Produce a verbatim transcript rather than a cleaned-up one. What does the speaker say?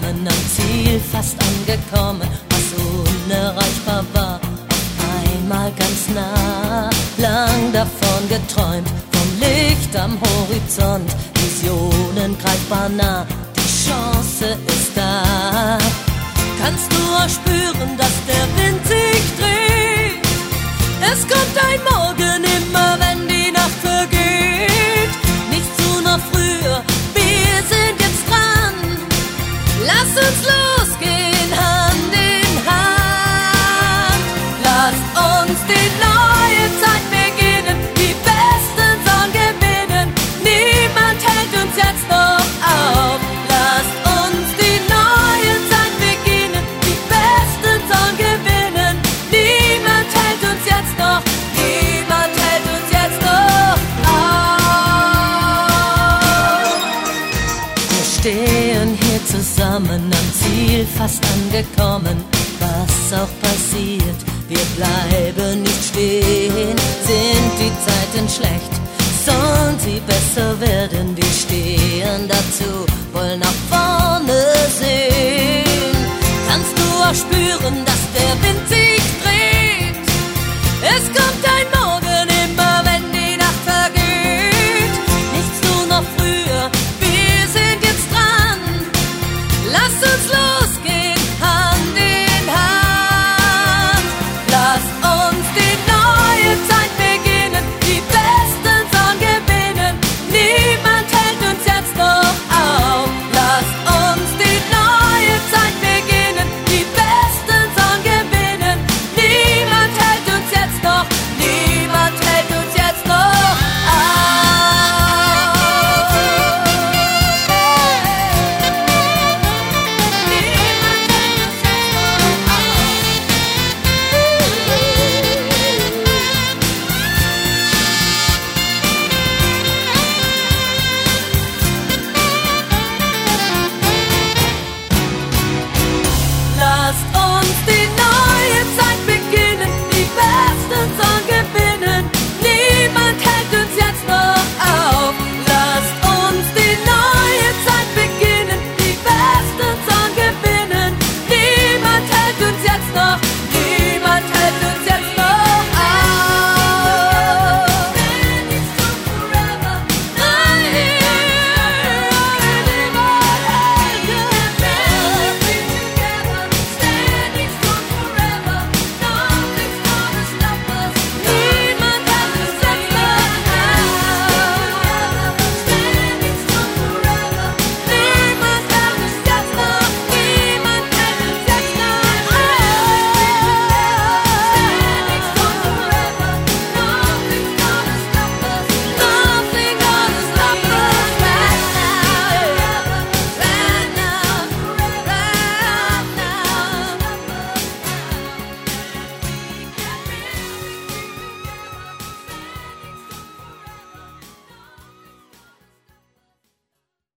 zusammen am Ziel fast angekommen, was unerreichbar war, auf einmal ganz nah, lang davon geträumt, vom Licht am Horizont, Visionen greifbar nah, die Chance ist da. Kannst du auch spüren, dass der Wind sich dreht? Es kommt ein Morgen, immer wenn die Nacht vergeht. Nicht zu noch früher, wir sind jetzt dran. Lass uns losgehen, Hand in Hand. Lasst uns die neue Zeit beginnen, die besten Songs gewinnen. Niemand hält uns jetzt noch auf. Lasst uns die neue Zeit beginnen, die besten Songs gewinnen. Niemand hält uns jetzt noch, niemand hält uns jetzt noch auf. Wir stehen hier zusammen am Ziel, fast angekommen, was auch passiert, wir bleiben nicht stehen. Sind die Zeiten schlecht, sollen sie besser werden, wir stehen dazu, wollen nach vorne sehen. Kannst du auch spüren, dass der Wind sich dreht? Es kommt